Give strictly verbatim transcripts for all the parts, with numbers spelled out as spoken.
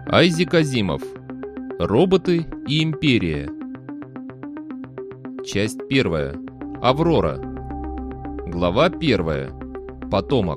Айзек Азимов. Роботы и империя. Часть первая. Аврора. Глава первая. Потомок.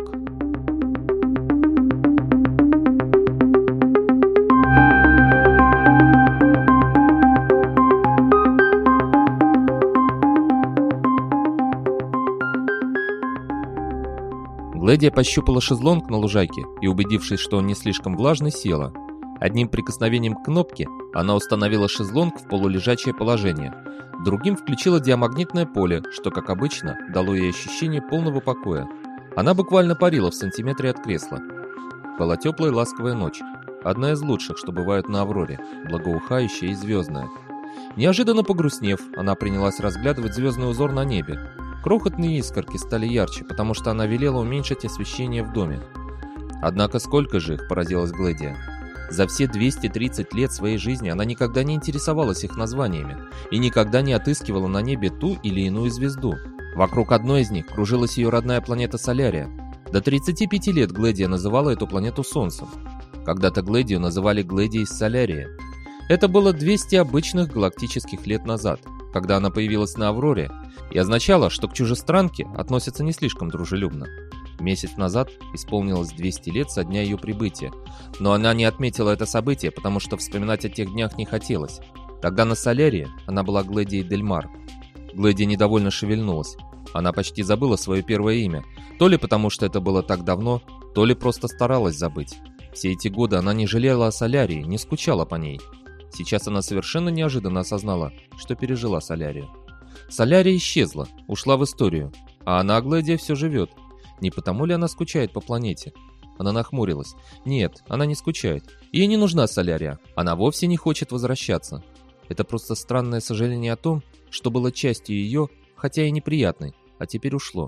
Глэдия пощупала шезлонг на лужайке и, убедившись, что он не слишком влажный, села. Одним прикосновением к кнопке она установила шезлонг в полулежачее положение, другим включила диамагнитное поле, что, как обычно, дало ей ощущение полного покоя. Она буквально парила в сантиметре от кресла. Была теплая ласковая ночь, одна из лучших, что бывают на Авроре, благоухающая и звездная. Неожиданно погрустнев, она принялась разглядывать звездный узор на небе. Крохотные искорки стали ярче, потому что она велела уменьшить освещение в доме. Однако сколько же их, поразилась Глэдия. За все двести тридцать лет своей жизни она никогда не интересовалась их названиями и никогда не отыскивала на небе ту или иную звезду. Вокруг одной из них кружилась ее родная планета Солярия. До тридцати пяти лет Глэдия называла эту планету Солнцем. Когда-то Глэдию называли Глэдией из Солярия. Это было двести обычных галактических лет назад, когда она появилась на Авроре, и означало, что к чужестранке относятся не слишком дружелюбно. Месяц назад исполнилось двести лет со дня ее прибытия, но она не отметила это событие, потому что вспоминать о тех днях не хотелось. Тогда на Солярии она была Глэдией Дельмар. Глэдия недовольно шевельнулась. Она почти забыла свое первое имя, то ли потому, что это было так давно, то ли просто старалась забыть. Все эти годы она не жалела о Солярии, не скучала по ней. Сейчас она совершенно неожиданно осознала, что пережила Солярию. Солярия исчезла, ушла в историю, а она, Глэдия, все живет. Не потому ли она скучает по планете? Она нахмурилась. Нет, она не скучает. Ей не нужна Солярия. Она вовсе не хочет возвращаться. Это просто странное сожаление о том, что было частью ее, хотя и неприятной, а теперь ушло.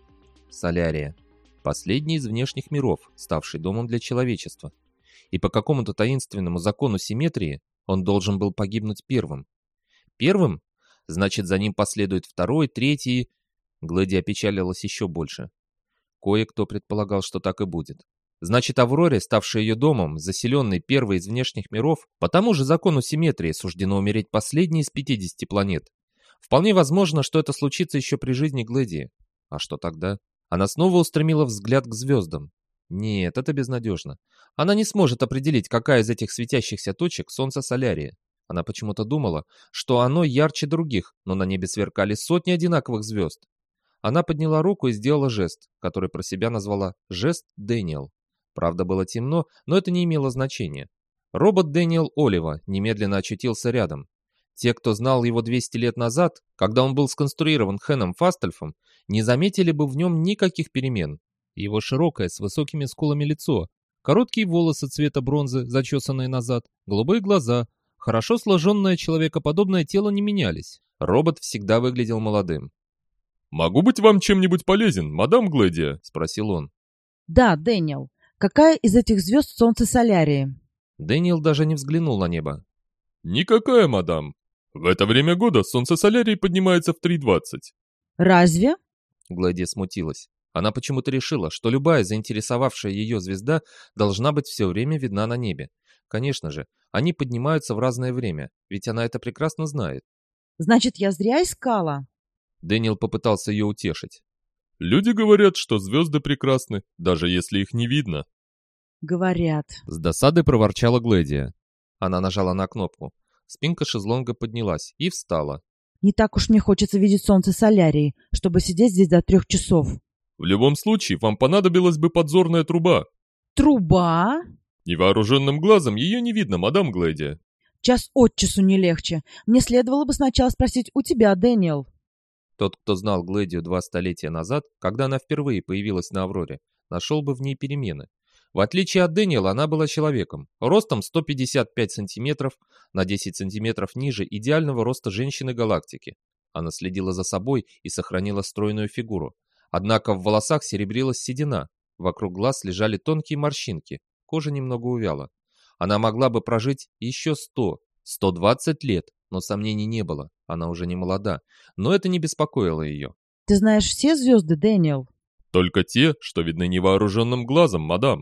Солярия. Последний из внешних миров, ставший домом для человечества. И по какому-то таинственному закону симметрии он должен был погибнуть первым. Первым? Значит, за ним последует второй, третий... Глэдия опечалилась еще больше. Кое-кто предполагал, что так и будет. Значит, Авроре, ставшей ее домом, заселенной первой из внешних миров, по тому же закону симметрии суждено умереть последней из пятидесяти планет. Вполне возможно, что это случится еще при жизни Глэдии. А что тогда? Она снова устремила взгляд к звездам. Нет, это безнадежно. Она не сможет определить, какая из этих светящихся точек Солнце Солярия. Она почему-то думала, что оно ярче других, но на небе сверкали сотни одинаковых звезд. Она подняла руку и сделала жест, который про себя назвала «жест Дэниел». Правда, было темно, но это не имело значения. Робот Дэниел Олива немедленно очутился рядом. Те, кто знал его двести лет назад, когда он был сконструирован Хэном Фастельфом, не заметили бы в нем никаких перемен. Его широкое, с высокими скулами лицо, короткие волосы цвета бронзы, зачесанные назад, голубые глаза, хорошо сложенное человекоподобное тело не менялись. Робот всегда выглядел молодым. «Могу быть вам чем-нибудь полезен, мадам Глэдия?» — спросил он. «Да, Дэниел. Какая из этих звезд Солнце Солярии?» Дэниел даже не взглянул на небо. «Никакая, мадам. В это время года Солнце Солярии поднимается в три двадцать». «Разве?» Глэдия смутилась. Она почему-то решила, что любая заинтересовавшая ее звезда должна быть все время видна на небе. Конечно же, они поднимаются в разное время, ведь она это прекрасно знает. «Значит, я зря искала?» Дэниел попытался ее утешить. «Люди говорят, что звезды прекрасны, даже если их не видно». «Говорят». С досадой проворчала Глэдия. Она нажала на кнопку. Спинка шезлонга поднялась и встала. «Не так уж мне хочется видеть Солнце Солярии, чтобы сидеть здесь до трех часов». «В любом случае, вам понадобилась бы подзорная труба». «Труба?» «Невооруженным глазом ее не видно, мадам Глэдия». «Час от часу не легче. Мне следовало бы сначала спросить у тебя, Дэниел». Тот, кто знал Глэдию два столетия назад, когда она впервые появилась на Авроре, нашел бы в ней перемены. В отличие от Дэниела, она была человеком, ростом сто пятьдесят пять сантиметров, на десять сантиметров ниже идеального роста женщины галактики. Она следила за собой и сохранила стройную фигуру. Однако в волосах серебрилась седина, вокруг глаз лежали тонкие морщинки, кожа немного увяла. Она могла бы прожить еще сто, сто двадцать лет, но сомнений не было, она уже не молода, но это не беспокоило ее. «Ты знаешь все звезды, Дэниел?» «Только те, что видны невооруженным глазом, мадам».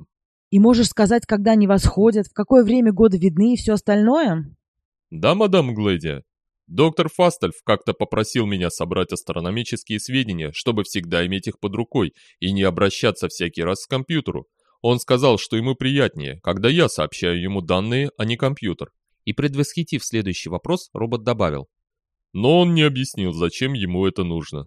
И можешь сказать, когда они восходят, в какое время года видны и все остальное? Да, мадам Глэдия. Доктор Фастельф как-то попросил меня собрать астрономические сведения, чтобы всегда иметь их под рукой и не обращаться всякий раз к компьютеру. Он сказал, что ему приятнее, когда я сообщаю ему данные, а не компьютер. И, предвосхитив следующий вопрос, робот добавил. Но он не объяснил, зачем ему это нужно.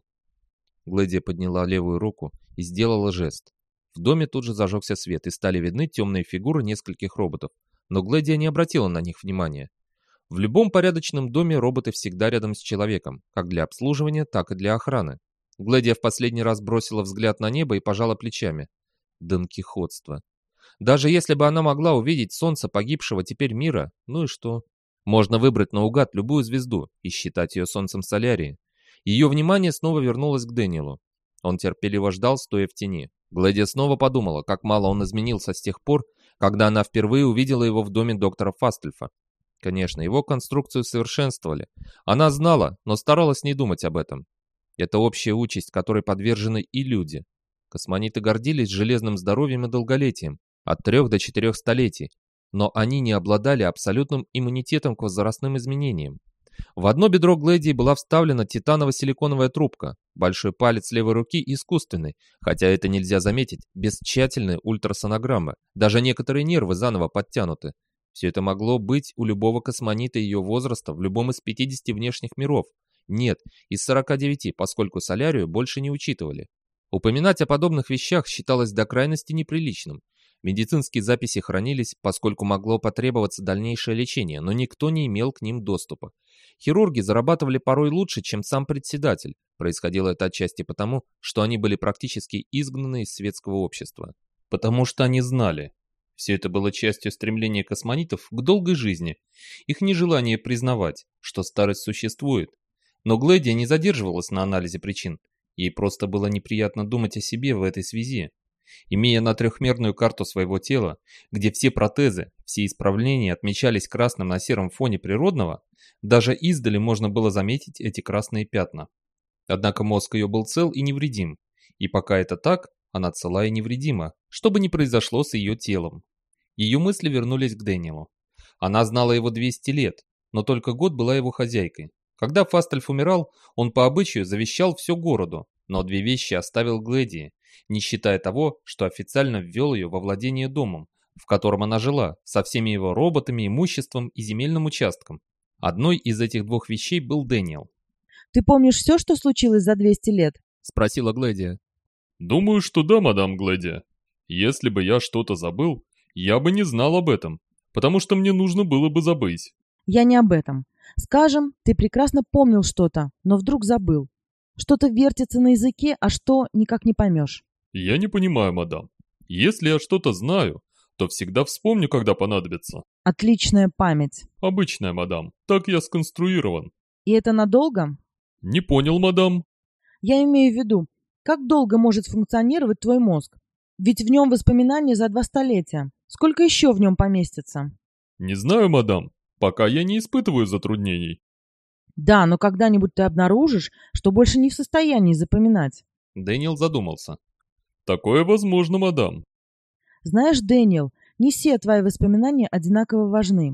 Глэдия подняла левую руку и сделала жест. В доме тут же зажегся свет, и стали видны темные фигуры нескольких роботов, но Глэдия не обратила на них внимания. В любом порядочном доме роботы всегда рядом с человеком, как для обслуживания, так и для охраны. Глэдия в последний раз бросила взгляд на небо и пожала плечами. Донкихотство. Даже если бы она могла увидеть солнце погибшего теперь мира, ну и что? Можно выбрать наугад любую звезду и считать ее солнцем Солярии. Ее внимание снова вернулось к Дэниелу. Он терпеливо ждал, стоя в тени. Глэдия снова подумала, как мало он изменился с тех пор, когда она впервые увидела его в доме доктора Фастельфа. Конечно, его конструкцию совершенствовали. Она знала, но старалась не думать об этом. Это общая участь, которой подвержены и люди. Космонавты гордились железным здоровьем и долголетием, от трех до четырех столетий, но они не обладали абсолютным иммунитетом к возрастным изменениям. В одно бедро Глэдии была вставлена титаново-силиконовая трубка, большой палец левой руки искусственный, хотя это нельзя заметить, без тщательной ультрасонограммы, даже некоторые нервы заново подтянуты. Все это могло быть у любого космонавта ее возраста в любом из пятидесяти внешних миров. Нет, из сорока девяти, поскольку Солярию больше не учитывали. Упоминать о подобных вещах считалось до крайности неприличным. Медицинские записи хранились, поскольку могло потребоваться дальнейшее лечение, но никто не имел к ним доступа. Хирурги зарабатывали порой лучше, чем сам председатель. Происходило это отчасти потому, что они были практически изгнаны из светского общества. Потому что они знали. Все это было частью стремления космонавтов к долгой жизни, их нежелание признавать, что старость существует. Но Глэдия не задерживалась на анализе причин. Ей просто было неприятно думать о себе в этой связи. Имея на трехмерную карту своего тела, где все протезы, все исправления отмечались красным на сером фоне природного, даже издали можно было заметить эти красные пятна. Однако мозг ее был цел и невредим, и пока это так, она цела и невредима, что бы ни произошло с ее телом. Ее мысли вернулись к Дэниелу. Она знала его двести лет, но только год была его хозяйкой. Когда Фастельф умирал, он по обычаю завещал все городу, но две вещи оставил Глэдии, не считая того, что официально ввел ее во владение домом, в котором она жила, со всеми его роботами, имуществом и земельным участком. Одной из этих двух вещей был Дэниел. «Ты помнишь все, что случилось за двести лет?» — спросила Глэдия. Думаю, что да, мадам Глэдия. Если бы я что-то забыл, я бы не знал об этом, потому что мне нужно было бы забыть. «Я не об этом. Скажем, ты прекрасно помнил что-то, но вдруг забыл. Что-то вертится на языке, а что — никак не поймешь». Я не понимаю, мадам. Если я что-то знаю, то всегда вспомню, когда понадобится. Отличная память. Обычная, мадам. Так я сконструирован. И это надолго? Не понял, мадам. Я имею в виду, как долго может функционировать твой мозг? Ведь в нем воспоминания за два столетия. Сколько еще в нем поместится? Не знаю, мадам. Пока я не испытываю затруднений. Да, но когда-нибудь ты обнаружишь, что больше не в состоянии запоминать. Дэниел задумался. Такое возможно, мадам. Знаешь, Дэниел, не все твои воспоминания одинаково важны.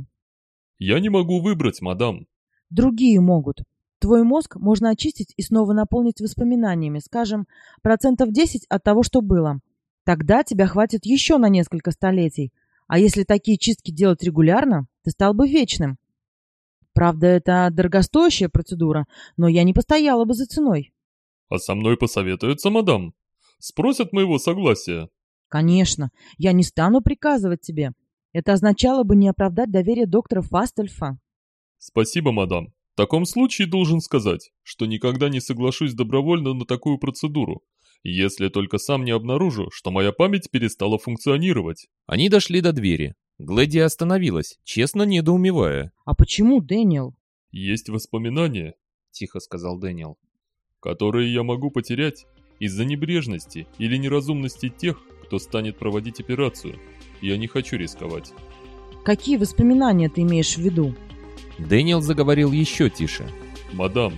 Я не могу выбрать, мадам. Другие могут. Твой мозг можно очистить и снова наполнить воспоминаниями, скажем, процентов десять от того, что было. Тогда тебя хватит еще на несколько столетий. А если такие чистки делать регулярно, ты стал бы вечным. Правда, это дорогостоящая процедура, но я не постояла бы за ценой. А со мной посоветуются, мадам? Спросят моего согласия? Конечно, я не стану приказывать тебе. Это означало бы не оправдать доверие доктора Фастельфа. Спасибо, мадам. В таком случае должен сказать, что никогда не соглашусь добровольно на такую процедуру, если только сам не обнаружу, что моя память перестала функционировать. Они дошли до двери. Глэдия остановилась, честно недоумевая. «А почему, Дэниел?» «Есть воспоминания», — тихо сказал Дэниел, «которые я могу потерять из-за небрежности или неразумности тех, кто станет проводить операцию. Я не хочу рисковать». «Какие воспоминания ты имеешь в виду?» Дэниел заговорил еще тише. «Мадам,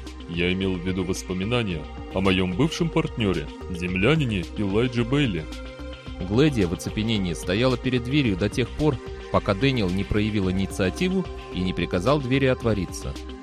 я имел в виду воспоминания о моем бывшем партнере, землянине Элайджи Бейли». Глэдия в оцепенении стояла перед дверью до тех пор, пока Дэниел не проявил инициативу и не приказал двери отвориться.